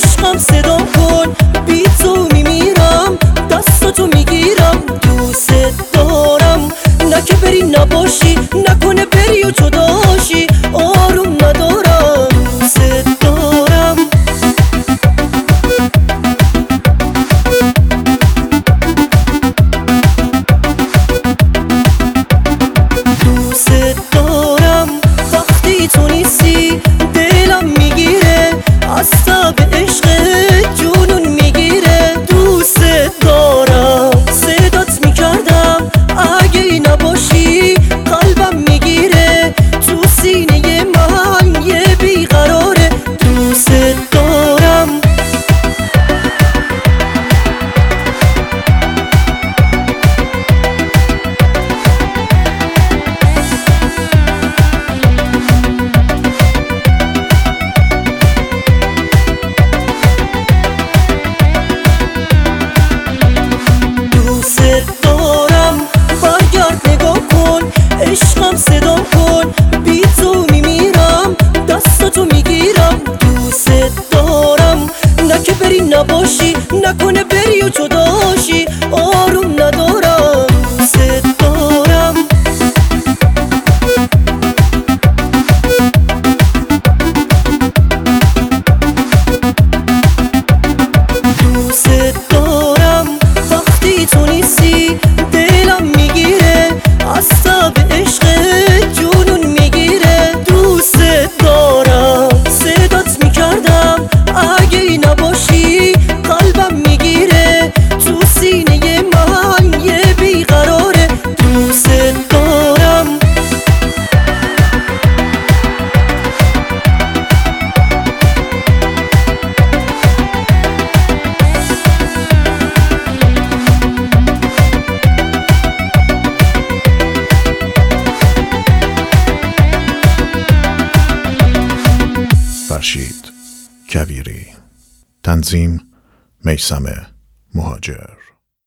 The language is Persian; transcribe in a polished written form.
عشقم صدام کن، بی تو میمیرم، دستاتو میگیرم، دوست دارم. نه که بری نباشی، نکنه بری و جداشی، آروم ندارم، دوست دارم. دوست دارم وقتی تو نیستی، دلم میگیره، از تب عشق جنون میگیره. دوست دارم صدات میکردم، اگه نباشی قلبم میگیره، تو سینه من یه بیقراره. دوست دارم. عشقم صدام کن، بی تو میمیرم، دستاتو میگیرم، دوست دارم. نه که بری نباشی، نکنه بری و جداشی، آروم ندارم، دوست دارم. دوست دارم وقتی تو نیستی، دلم میگیره، از تب عشق جنون میگیره. دوست دارم صدات میکردم، اگه نباشی قلبم میگیره، تو سینه من یه بیقراره. دوست دارم. فرشید کویری. تنظیم میثم مهاجر.